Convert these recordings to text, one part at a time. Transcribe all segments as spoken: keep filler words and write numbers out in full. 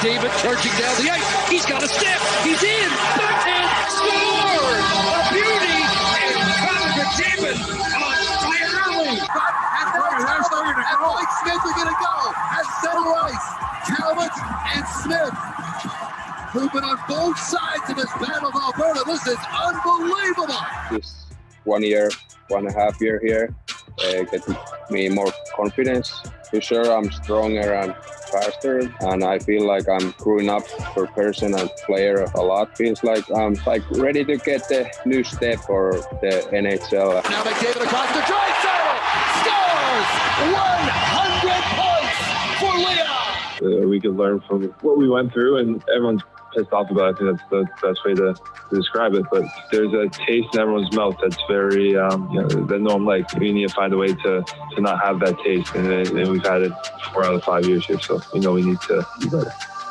McDavid charging down the ice. He's got a step. He's in. Backhand score. A beauty. And Connor McDavid on fire early. And there's Talbot and Mike Smith are going to go at center ice. Talbot and Smith, who've been on both sides of this battle of Alberta. This is unbelievable. This one year, one and a half year here, uh, get me more confidence. For sure, I'm stronger and faster, and I feel like I'm growing up for person and player a lot. Feels like I'm like ready to get the new step for the N H L. Now McDavid across the Draisaitl scores one hundred points for Leon. Uh, we could learn from what we went through, and everyone's pissed off about it. I think that's the best way to, to describe it. But there's a taste in everyone's mouth that's very, um, you know, that no one likes. We need to find a way to, to not have that taste. And, and we've had it four out of five years here, so we know we need to do better.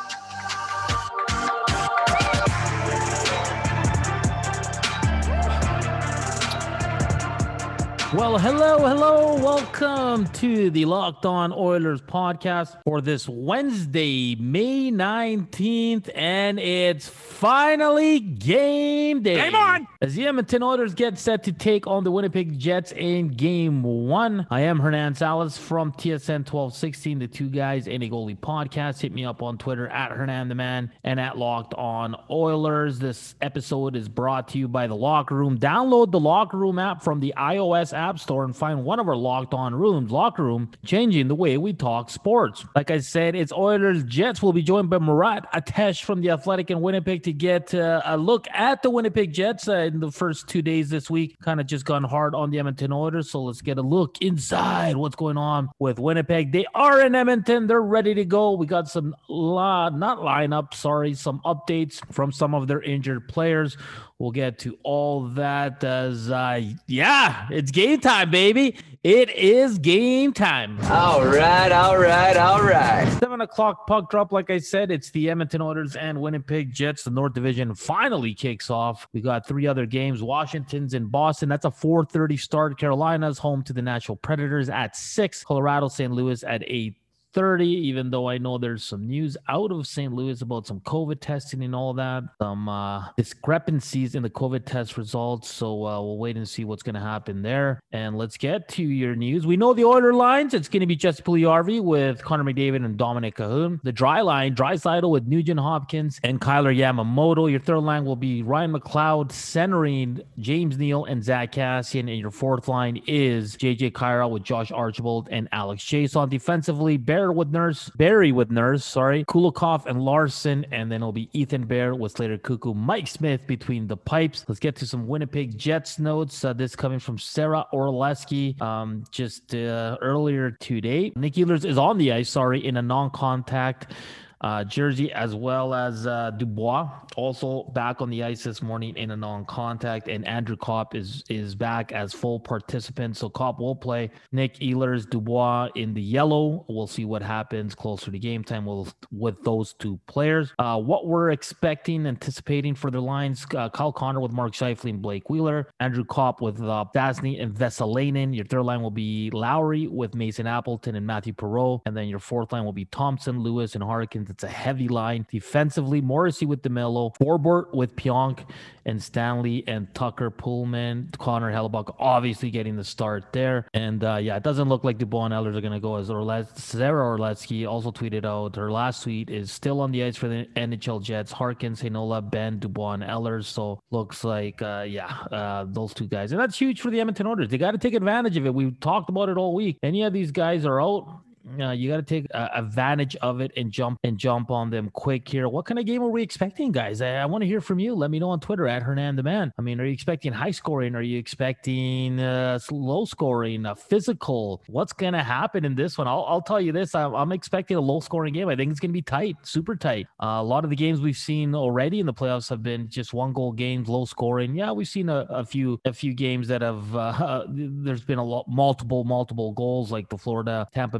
Well, hello, hello. Welcome to the Locked On Oilers podcast for this Wednesday, May nineteenth, and it's finally game day. Game on! As the Edmonton Oilers get set to take on the Winnipeg Jets in game one. I am Hernan Salas from T S N twelve sixteen, the Two Guys and a Goalie podcast. Hit me up on Twitter at Hernan the Man and at Locked On Oilers. This episode is brought to you by The Locker Room. Download the Locker Room app from the iOS app store and find one of our Locked On rooms. Locker Room, changing the way we talk sports. Like I said, it's Oilers Jets. We'll be joined by Murat Atesh from The Athletic in Winnipeg to get uh, a look at the Winnipeg Jets uh, in the first two days this week. Kind of just gone hard on the Edmonton Oilers, so let's get a look inside what's going on with Winnipeg. They are in Edmonton. They're ready to go. We got some, la- not lineup, sorry, some updates from some of their injured players. We'll get to all that as, uh, yeah, it's game time, baby. It is game time. All right, all right, all right. Seven o'clock puck drop. Like I said, it's the Edmonton Oilers and Winnipeg Jets. The North Division finally kicks off. We got three other games. Washington's in Boston. That's a four thirty start. Carolina's home to the Nashville Predators at six. Colorado, Saint Louis at eight thirty, even though I know there's some news out of Saint Louis about some COVID testing and all that, some uh, discrepancies in the COVID test results. So uh, we'll wait and see what's going to happen there. And let's get to your news. We know the Oiler lines. It's going to be Jesse Puljujarvi with Connor McDavid and Dominic Cahoon. The dry line, Draisaitl with Nugent Hopkins and Kyler Yamamoto. Your third line will be Ryan McLeod centering James Neal and Zach Kassian. And your fourth line is J J Kyrou with Josh Archibald and Alex Chiasson. Defensively, Barry with Nurse, Barry with Nurse, sorry, Kulikov and Larson, and then it'll be Ethan Bear with Slater Cuckoo, Mike Smith between the pipes. Let's get to some Winnipeg Jets notes. Uh, this coming from Sarah Orleski um, just uh, earlier today. Nick Ehlers is on the ice, sorry, in a non-contact Uh, jersey, as well as uh, Dubois, also back on the ice this morning in a non-contact, and Andrew Kopp is is back as full participant. So Kopp will play. Nick Ehlers, Dubois in the yellow. We'll see what happens closer to game time with, with those two players. Uh, what we're expecting, anticipating for the lines, uh, Kyle Connor with Mark Scheifele and Blake Wheeler, Andrew Kopp with uh, Dasny and Vesalainen. Your third line will be Lowry with Mason Appleton and Matthew Perreault, and then your fourth line will be Thompson, Lewis, and Harkins. It's a heavy line. Defensively, Morrissey with DeMello, Forbort with Pionk and Stanley, and Tucker Pullman, Connor Hellebuck obviously getting the start there. And uh, yeah, it doesn't look like Dubois and Ehlers are going to go as Orles- Sarah Orletsky also tweeted out her last tweet is still on the ice for the N H L Jets. Harkins, Heinola, Ben, Dubois, and Ehlers. So looks like, uh, yeah, uh, those two guys. And that's huge for the Edmonton Oilers. They got to take advantage of it. We've talked about it all week. Any of these guys are out, Uh, you got to take uh, advantage of it and jump and jump on them quick here. What kind of game are we expecting, guys? I, I want to hear from you. Let me know on Twitter at Hernan the Man. I mean, are you expecting high scoring? Are you expecting uh, low scoring, uh, physical? What's going to happen in this one? I'll, I'll tell you this. I'm, I'm expecting a low scoring game. I think it's going to be tight, super tight. Uh, a lot of the games we've seen already in the playoffs have been just one goal games, low scoring. Yeah, we've seen a, a few a few games that have uh, there's been a lot multiple multiple goals, like the Florida Tampa Bay, for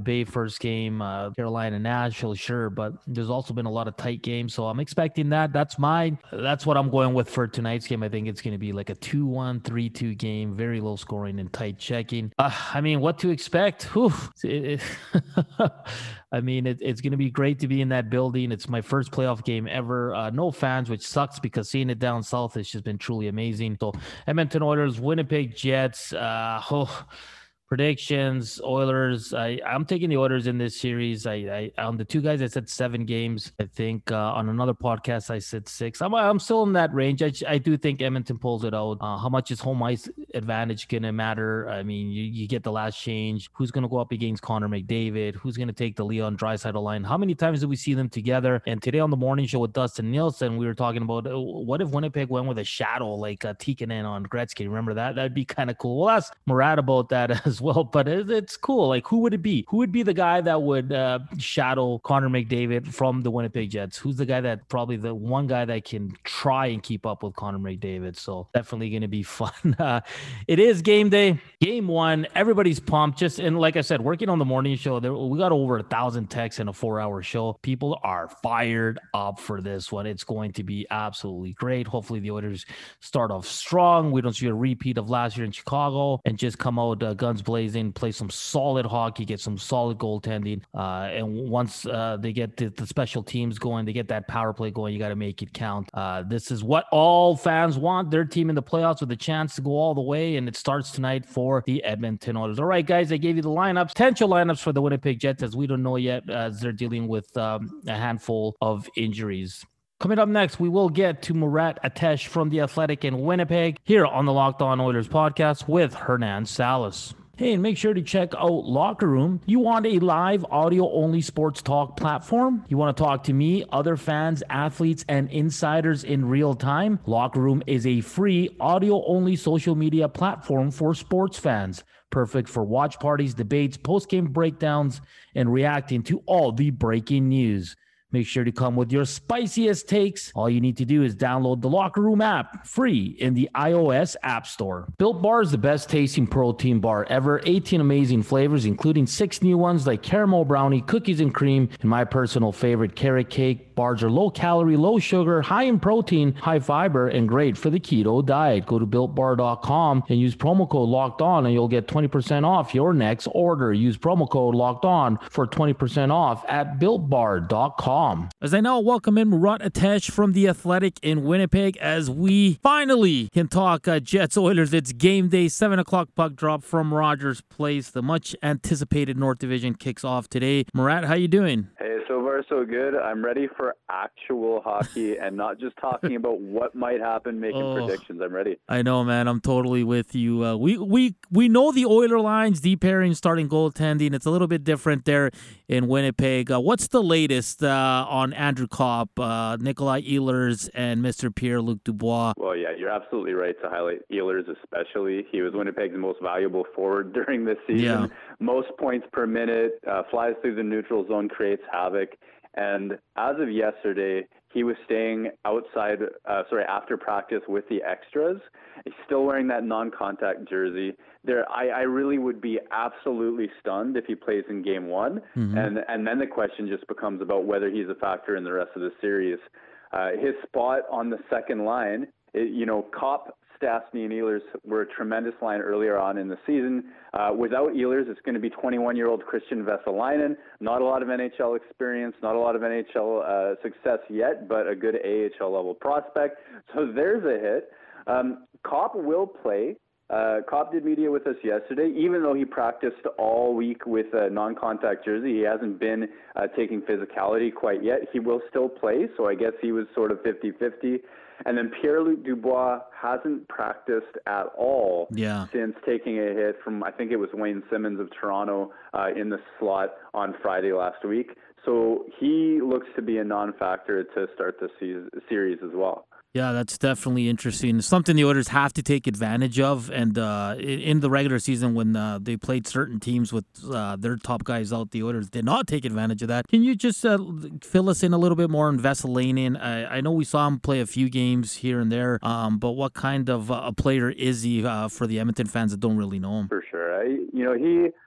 first game. Uh, Carolina, Nashville, sure, but there's also been a lot of tight games, so I'm expecting that. That's my, that's what I'm going with for tonight's game. I think it's going to be like a two one, three two game, very low scoring and tight checking. Uh, I mean, what to expect? Whew. It, it I mean, it, it's going to be great to be in that building. It's my first playoff game ever. Uh, no fans, which sucks because seeing it down south has just been truly amazing. So Edmonton Oilers, Winnipeg Jets. Uh, oh, predictions, Oilers. I, I'm taking the Oilers in this series. I, I on the two guys, I said seven games. I think uh, on another podcast, I said six. I'm, I'm still in that range. I, I do think Edmonton pulls it out. Uh, how much is home ice advantage going to matter? I mean, you, you get the last change. Who's going to go up against Connor McDavid? Who's going to take the Leon Draisaitl line? How many times do we see them together? And today on the morning show with Dustin Nielsen, we were talking about uh, what if Winnipeg went with a shadow like uh, Tikkanen on Gretzky? Remember that? That'd be kind of cool. We'll ask Murat about that as well, but it, it's cool. Like, who would it be? Who would be the guy that would uh, shadow Connor McDavid from the Winnipeg Jets? Who's the guy that probably the one guy that can try and keep up with Connor McDavid? So definitely going to be fun. Uh, it is game day, game one. Everybody's pumped. Just and like I said, working on the morning show, there, we got over a thousand texts in a four-hour show. People are fired up for this one. It's going to be absolutely great. Hopefully, the Oilers start off strong. We don't see a repeat of last year in Chicago and just come out uh, guns blazing, play some solid hockey, get some solid goaltending. Uh, and once uh, they get the, the special teams going, they get that power play going, you got to make it count. Uh, this is what all fans want, their team in the playoffs with a chance to go all the way, and it starts tonight for the Edmonton Oilers. All right, guys, I gave you the lineups, potential lineups for the Winnipeg Jets, as we don't know yet, as they're dealing with um, a handful of injuries. Coming up next, we will get to Murat Atesh from The Athletic in Winnipeg here on the Locked On Oilers podcast with Hernan Salas. Hey, and make sure to check out Locker Room. You want a live audio-only sports talk platform? You want to talk to me, other fans, athletes, and insiders in real time? Locker Room is a free audio-only social media platform for sports fans. Perfect for watch parties, debates, post-game breakdowns, and reacting to all the breaking news. Make sure to come with your spiciest takes. All you need to do is download the Locker Room app, free in the iOS App Store. Built Bar is the best tasting protein bar ever. eighteen amazing flavors, including six new ones like caramel brownie, cookies and cream, and my personal favorite, carrot cake. Bars are low calorie, low sugar, high in protein, high fiber, and great for the keto diet. Go to built bar dot com and use promo code Locked On, and you'll get twenty percent off your next order. Use promo code Locked On for twenty percent off at built bar dot com. As I now welcome in Murat Atesh from The Athletic in Winnipeg as we finally can talk uh, Jets Oilers. It's game day, seven o'clock puck drop from Rogers Place. The much anticipated North Division kicks off today. Murat, how you doing? Hey, so far so good. I'm ready for actual hockey and not just talking about what might happen, making oh, predictions. I'm ready. I know, man. I'm totally with you. Uh, we we we know the Oiler lines, deep pairing, starting goaltending. It's a little bit different there in Winnipeg. Uh, what's the latest uh, on Andrew Kopp, uh, Nikolai Ehlers, and Mister Pierre-Luc Dubois? Well, yeah, you're absolutely right to highlight Ehlers especially. He was Winnipeg's most valuable forward during this season. Yeah. Most points per minute, uh, flies through the neutral zone, creates havoc. And as of yesterday, he was staying outside, uh, sorry, after practice with the extras. He's still wearing that non-contact jersey. There, I, I really would be absolutely stunned if he plays in game one. Mm-hmm. And and then the question just becomes about whether he's a factor in the rest of the series. Uh, his spot on the second line, it, you know, Kopp, Stastny, and Ehlers were a tremendous line earlier on in the season. Uh, without Ehlers, it's going to be twenty-one-year-old Christian Vesalainen. Not a lot of N H L experience, not a lot of N H L uh, success yet, but a good A H L level prospect. So there's a hit. Um, Kopp will play. Uh, Kopp did media with us yesterday. Even though he practiced all week with a non-contact jersey, he hasn't been uh, taking physicality quite yet. He will still play, so I guess he was sort of fifty-fifty. And then Pierre-Luc Dubois hasn't practiced at all yeah. since taking a hit from, I think it was Wayne Simmons of Toronto uh, in the slot on Friday last week. So he looks to be a non-factor to start the se- series as well. Yeah, that's definitely interesting. Something the Oilers have to take advantage of. And uh, in the regular season, when uh, they played certain teams with uh, their top guys out, the Oilers did not take advantage of that. Can you just uh, fill us in a little bit more on Vesalainen? I, I know we saw him play a few games here and there, um, but what kind of uh, a player is he uh, for the Edmonton fans that don't really know him? For sure. I, you know, he...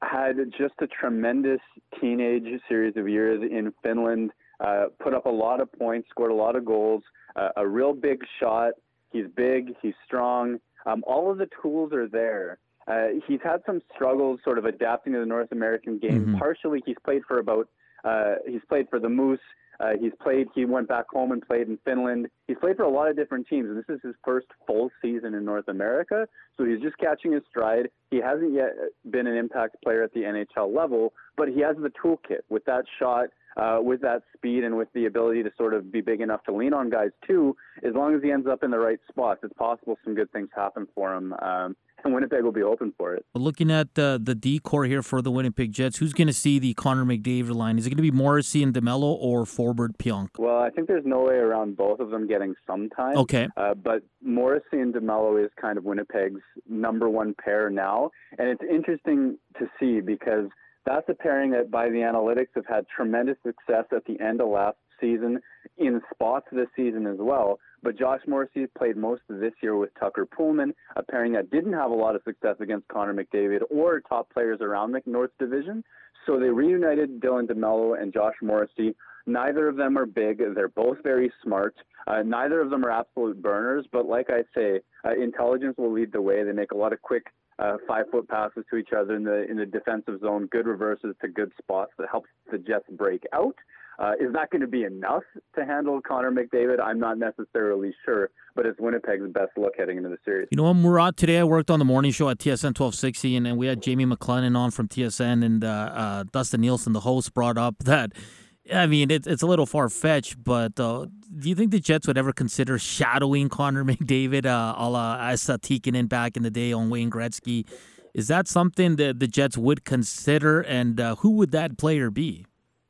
had just a tremendous teenage series of years in Finland, uh, put up a lot of points, scored a lot of goals, uh, a real big shot. He's big, he's strong. Um, all of the tools are there. Uh, he's had some struggles sort of adapting to the North American game. Mm-hmm. Partially, he's played for about, uh, he's played for the Moose. Uh, he's played, he went back home and played in Finland. He's played for a lot of different teams, and this is his first full season in North America. So he's just catching his stride. He hasn't yet been an impact player at the N H L level, but he has the toolkit with that shot, uh, with that speed, and with the ability to sort of be big enough to lean on guys too. As long as he ends up in the right spots, it's possible some good things happen for him. Um, and Winnipeg will be open for it. Looking at uh, the D-core here for the Winnipeg Jets, who's going to see the Connor McDavid line? Is it going to be Morrissey and DeMello or Forbort Pionk? Well, I think there's no way around both of them getting some time. Okay. Uh, but Morrissey and DeMello is kind of Winnipeg's number one pair now. And it's interesting to see because that's a pairing that by the analytics have had tremendous success at the end of last season, in spots this season as well. But Josh Morrissey played most of this year with Tucker Pullman, a pairing that didn't have a lot of success against Connor McDavid or top players around the North Division. So they reunited Dylan DeMello and Josh Morrissey. Neither of them are big. They're both very smart. Uh, neither of them are absolute burners. But like I say, uh, intelligence will lead the way. They make a lot of quick uh, five-foot passes to each other in the in the defensive zone, good reverses to good spots that helps the Jets break out. Uh, is that going to be enough to handle Connor McDavid? I'm not necessarily sure, but it's Winnipeg's best look heading into the series. You know, Murat, today I worked on the morning show at T S N twelve sixty, and, and we had Jamie McLennan on from T S N, and uh, uh, Dustin Nielsen, the host, brought up that, I mean, it, it's a little far-fetched, but uh, do you think the Jets would ever consider shadowing Connor McDavid uh, a la Asa Tikkanen back in the day on Wayne Gretzky? Is that something that the Jets would consider, and uh, who would that player be?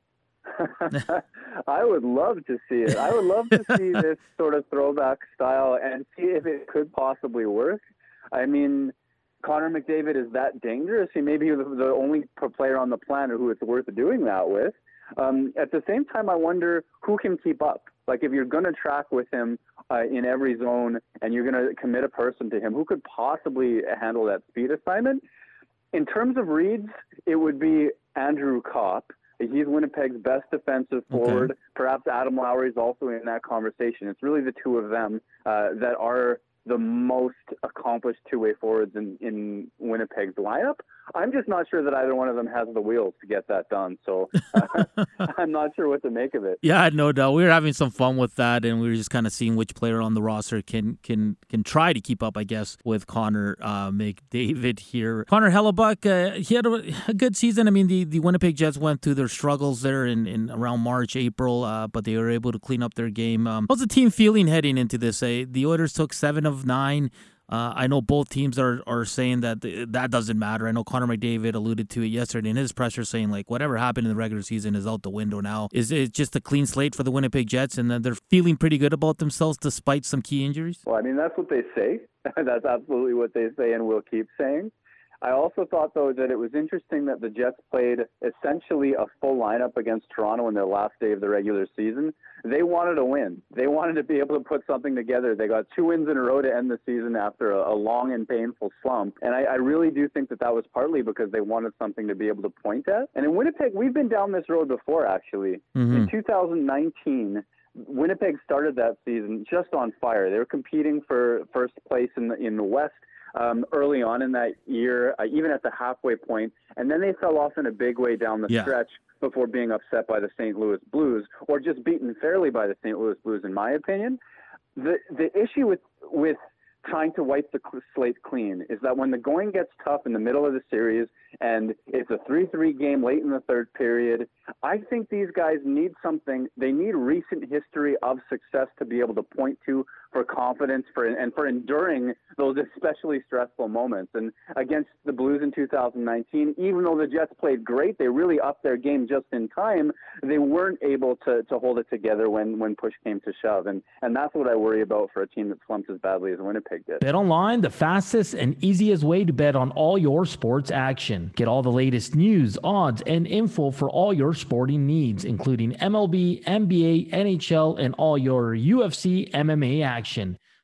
I would love to see it. I would love to see this sort of throwback style and see if it could possibly work. I mean, Connor McDavid is that dangerous. He may be the, the only player on the planet who it's worth doing that with. Um, at the same time, I wonder who can keep up. Like, if you're going to track with him uh, in every zone and you're going to commit a person to him, who could possibly handle that speed assignment? In terms of reads, it would be Andrew Kopp. He's Winnipeg's best defensive forward. Okay. Perhaps Adam Lowry is also in that conversation. It's really the two of them uh, that are the most accomplished two-way forwards in, in Winnipeg's lineup. I'm just not sure that either one of them has the wheels to get that done. So uh, I'm not sure what to make of it. Yeah, no doubt. We were having some fun with that, and we were just kind of seeing which player on the roster can can can try to keep up, I guess, with Connor uh, McDavid here. Connor Hellebuyck, uh, he had a, a good season. I mean, the, the Winnipeg Jets went through their struggles there in, in around March, April, uh, but they were able to clean up their game. Um, how's the team feeling heading into this? Uh, the Oilers took seven of nine. Uh, I know both teams are, are saying that th- that doesn't matter. I know Connor McDavid alluded to it yesterday in his presser, saying, like, whatever happened in the regular season is out the window now. Is it just a clean slate for the Winnipeg Jets, and then they're feeling pretty good about themselves despite some key injuries? Well, I mean, that's what they say. That's absolutely what they say and will keep saying. I also thought, though, that it was interesting that the Jets played essentially a full lineup against Toronto in their last day of the regular season. They wanted to win. They wanted to be able to put something together. They got two wins in a row to end the season after a, a long and painful slump. And I, I really do think that that was partly because they wanted something to be able to point at. And in Winnipeg, we've been down this road before, actually. Mm-hmm. In two thousand nineteen, Winnipeg started that season just on fire. They were competing for first place in the, in the West. Um, early on in that year, uh, even at the halfway point, and then they fell off in a big way down the yeah. stretch before being upset by the Saint Louis Blues, or just beaten fairly by the Saint Louis Blues, in my opinion. The the issue with with trying to wipe the slate clean is that when the going gets tough in the middle of the series and it's a three three game late in the third period, I think these guys need something. They need recent history of success to be able to point to for confidence for and for enduring those especially stressful moments. And against the Blues in two thousand nineteen, even though the Jets played great, they really upped their game just in time. They weren't able to, to hold it together when, when push came to shove. And, and that's what I worry about for a team that slumped as badly as Winnipeg did. BetOnline, the fastest and easiest way to bet on all your sports action. Get all the latest news, odds, and info for all your sporting needs, including M L B, N B A, N H L, and all your U F C M M A action.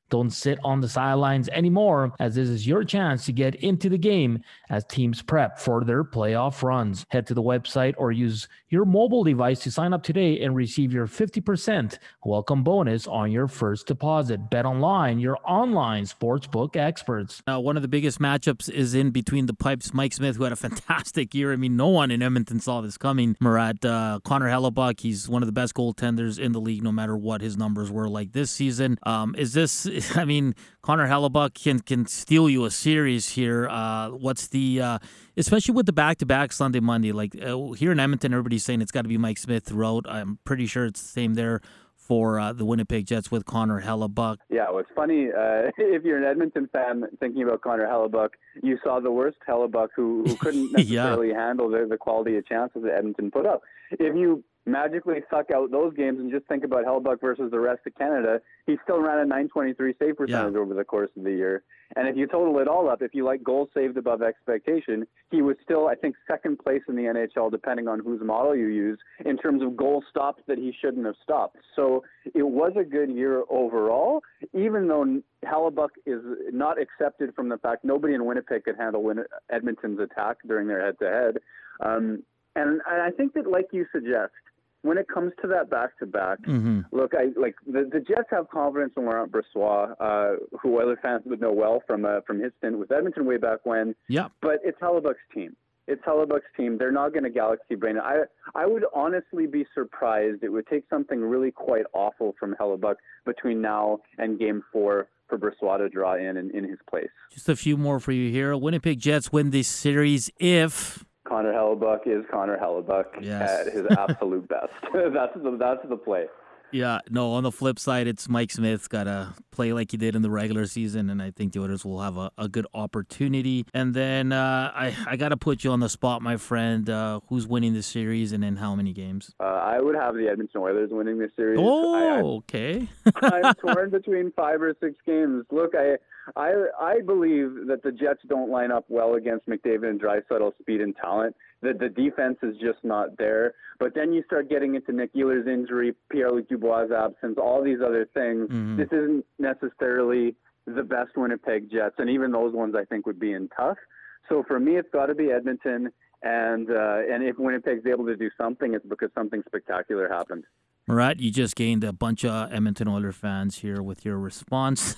Don't sit on the sidelines anymore, as this is your chance to get into the game as teams prep for their playoff runs. Head to the website or use your mobile device to sign up today and receive your fifty percent welcome bonus on your first deposit. BetOnline, your online sportsbook experts. Uh, one of the biggest matchups is in between the pipes. Mike Smith, who had a fantastic year. I mean, no one in Edmonton saw this coming. Murat, uh, Connor Hellebuck, he's one of the best goaltenders in the league, no matter what his numbers were like this season. Um, is this, I mean, Connor Hellebuck can can steal you a series here. Uh, what's the, uh, especially with the back-to-back Sunday, Monday, like uh, here in Edmonton, everybody's saying it's got to be Mike Smith throughout. I'm pretty sure it's the same there for uh, the Winnipeg Jets with Connor Hellebuck. Yeah, well, it's funny. Uh, if you're an Edmonton fan thinking about Connor Hellebuck, you saw the worst Hellebuck who, who couldn't necessarily yeah. handle the, the quality of chances that Edmonton put up. If you magically suck out those games and just think about Hellebuck versus the rest of Canada, he still ran a nine twenty-three save percentage yeah. over the course of the year. And if you total it all up, if you like goals saved above expectation, he was still, I think, second place in the N H L, depending on whose model you use, in terms of goals stopped that he shouldn't have stopped. So it was a good year overall, even though Hellebuck is not accepted from the fact nobody in Winnipeg could handle Win- Edmonton's attack during their head-to-head. Um, and, and I think that, like you suggest, when it comes to that back-to-back, mm-hmm. look, I like the, the Jets have confidence in Laurent Brossoit, uh, who other fans would know well from uh, from his stint with Edmonton way back when. Yeah. But it's Hellebuck's team. It's Hellebuck's team. They're not going to galaxy brain it. I I would honestly be surprised. It would take something really quite awful from Hellebuck between now and Game Four for Brossoit to draw in, in in his place. Just a few more for you here. Winnipeg Jets win this series if Connor Hellebuck is Connor Hellebuck yes. at his absolute best. That's the that's the play. Yeah, no, on the flip side, it's Mike Smith's got to play like he did in the regular season, and I think the Oilers will have a, a good opportunity. And then uh, I, I got to put you on the spot, my friend. Uh, who's winning the series and in how many games? Uh, I would have the Edmonton Oilers winning this series. Oh, I, I, okay. I'm torn between five or six games. Look, I I I believe that the Jets don't line up well against McDavid and Draisaitl's speed and talent. The, the defense is just not there. But then you start getting into Nick Ehlers' injury, Pierre-Luc Dubois' absence, all these other things. Mm-hmm. This isn't necessarily the best Winnipeg Jets, and even those ones I think would be in tough. So for me, it's got to be Edmonton, and uh, and if Winnipeg's able to do something, it's because something spectacular happened. Murat, you just gained a bunch of Edmonton Oilers fans here with your response.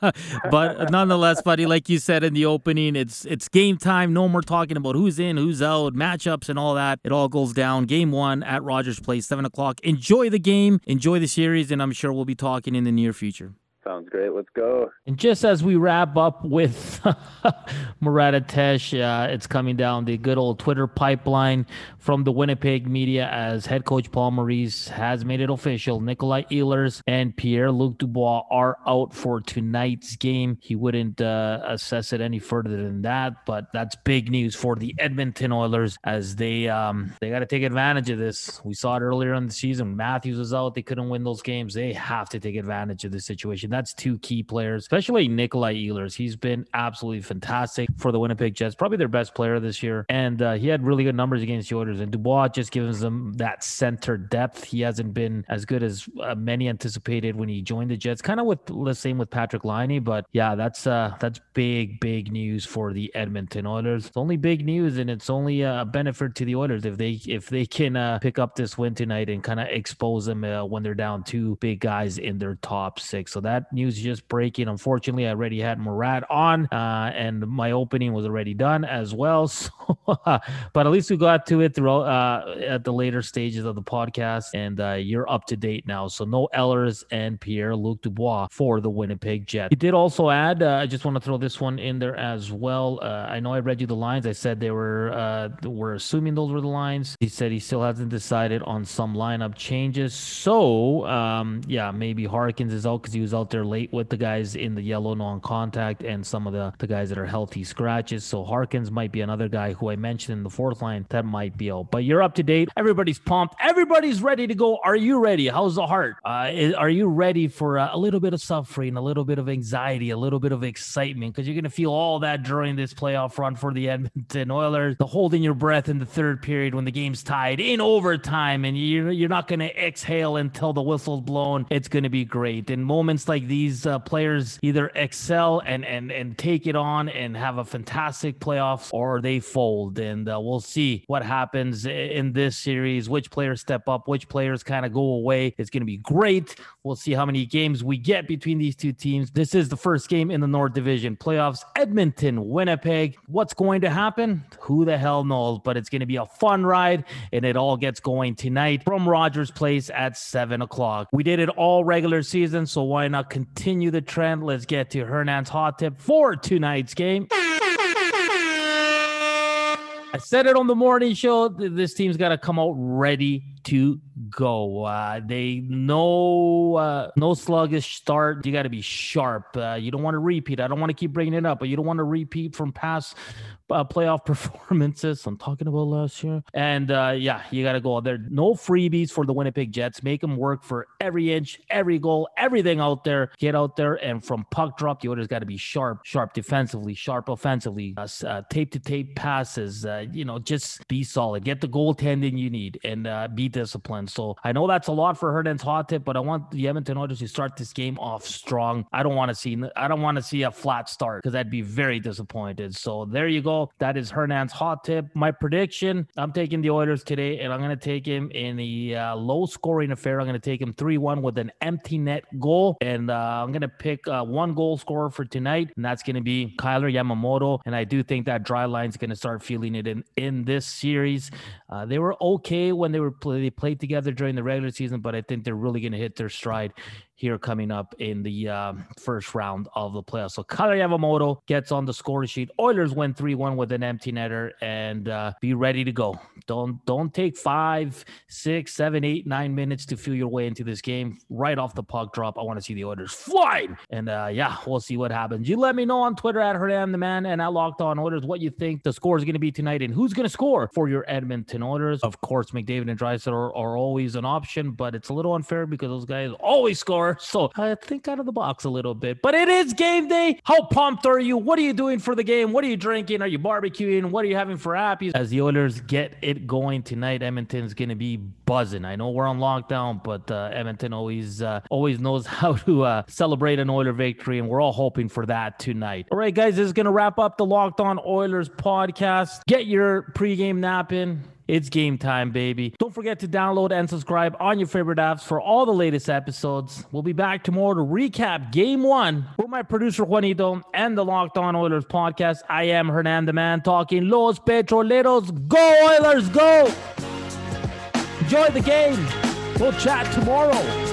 But nonetheless, buddy, like you said in the opening, it's it's game time. No more talking about who's in, who's out, matchups and all that. It all goes down. Game one at Rogers Place, seven o'clock. Enjoy the game. Enjoy the series, and I'm sure we'll be talking in the near future. Sounds great. Let's go. And just as we wrap up with Murat Ates, uh, it's coming down the good old Twitter pipeline from the Winnipeg media as head coach Paul Maurice has made it official. Nikolai Ehlers and Pierre-Luc Dubois are out for tonight's game. He wouldn't uh, assess it any further than that, but that's big news for the Edmonton Oilers as they um, they got to take advantage of this. We saw it earlier in the season. Matthews was out. They couldn't win those games. They have to take advantage of this situation. That's two key players, especially Nikolai Ehlers. He's been absolutely fantastic for the Winnipeg Jets, probably their best player this year. And uh, he had really good numbers against the Oilers. And Dubois just gives them that center depth. He hasn't been as good as uh, many anticipated when he joined the Jets. Kind of with the same with Patrick Laine. But yeah, that's uh, that's big, big news for the Edmonton Oilers. It's only big news, and it's only a benefit to the Oilers if they if they can uh, pick up this win tonight and kind of expose them uh, when they're down two big guys in their top six. So that news is just breaking. Unfortunately, I already had Murat on, uh, and my opening was already done as well. So, but at least we got to it throughout uh, at the later stages of the podcast, and uh, you're up to date now. So no Ehlers and Pierre-Luc Dubois for the Winnipeg Jets. He did also add, uh, I just want to throw this one in there as well. Uh, I know I read you the lines. I said they were uh, we're assuming those were the lines. He said he still hasn't decided on some lineup changes. So um, yeah, maybe Harkins is out because he was out there late with the guys in the yellow non-contact and some of the, the guys that are healthy scratches. So Harkins might be another guy who I mentioned in the fourth line that might be out. But you're up to date. Everybody's pumped. Everybody's ready to go. Are you ready? How's the heart? Uh, is, are you ready for uh, a little bit of suffering, a little bit of anxiety, a little bit of excitement? Because you're going to feel all that during this playoff run for the Edmonton Oilers. The holding your breath in the third period when the game's tied in overtime and you're, you're not going to exhale until the whistle's blown. It's going to be great. In moments like these, these uh, players either excel and, and, and take it on and have a fantastic playoffs, or they fold. And uh, we'll see what happens in this series, which players step up, which players kind of go away. It's going to be great. We'll see how many games we get between these two teams. This is the first game in the North Division playoffs. Edmonton, Winnipeg. What's going to happen? Who the hell knows? But it's going to be a fun ride, and it all gets going tonight from Rogers Place at seven o'clock. We did it all regular season, so why not continue the trend? Let's get to Hernan's hot tip for tonight's game. I said it on the morning show. This team's got to come out ready to go. Uh, they no uh, no sluggish start. You got to be sharp. Uh, you don't want to repeat. I don't want to keep bringing it up, but you don't want to repeat from past uh, playoff performances. I'm talking about last year. And uh, yeah, you got to go out there. No freebies for the Winnipeg Jets. Make them work for every inch, every goal, everything out there. Get out there, and from puck drop, the Oilers got to be sharp, sharp defensively, sharp offensively, uh, uh, tape to tape passes. Uh, you know, just be solid. Get the goaltending you need, and uh, be disciplined. So I know that's a lot for Hernan's hot tip, but I want the Edmonton Oilers to start this game off strong. I don't want to see I don't want to see a flat start, because I'd be very disappointed. So there you go. That is Hernan's hot tip. My prediction, I'm taking the Oilers today, and I'm going to take him in a uh, low-scoring affair. I'm going to take him three one with an empty net goal, and uh, I'm going to pick uh, one goal scorer for tonight, and that's going to be Kyler Yamamoto. And I do think that dry line's going to start feeling it in, in this series. Uh, they were okay when they were play, they played together during the regular season, but I think they're really going to hit their stride here coming up in the uh, first round of the playoffs. So Kyler Yamamoto gets on the score sheet. Oilers win three one with an empty netter, and uh, be ready to go. Don't don't take five, six, seven, eight, nine minutes to feel your way into this game. Right off the puck drop, I want to see the Oilers flying. And uh, yeah, we'll see what happens. You let me know on Twitter at Hernan the Man and at Locked On Oilers what you think the score is going to be tonight and who's going to score for your Edmonton Oilers. Of course, McDavid and Draisaitl are, are always an option, but it's a little unfair because those guys always score. So I think out of the box a little bit. But it is game day. How pumped are you? What are you doing for the game? What are you drinking? Are you barbecuing? What are you having for appies? As the Oilers get it going tonight, Edmonton's going to be buzzing. I know we're on lockdown, but uh, Edmonton always uh, always knows how to uh, celebrate an Oiler victory, and we're all hoping for that tonight. All right, guys, this is going to wrap up the Locked On Oilers podcast. Get your pregame nap in. It's game time, baby. Don't forget to download and subscribe on your favorite apps for all the latest episodes. We'll be back tomorrow to recap game one with my producer Juanito and the Locked On Oilers podcast. I am Hernan the Man talking Los Petroleros. Go Oilers, go! Enjoy the game. We'll chat tomorrow.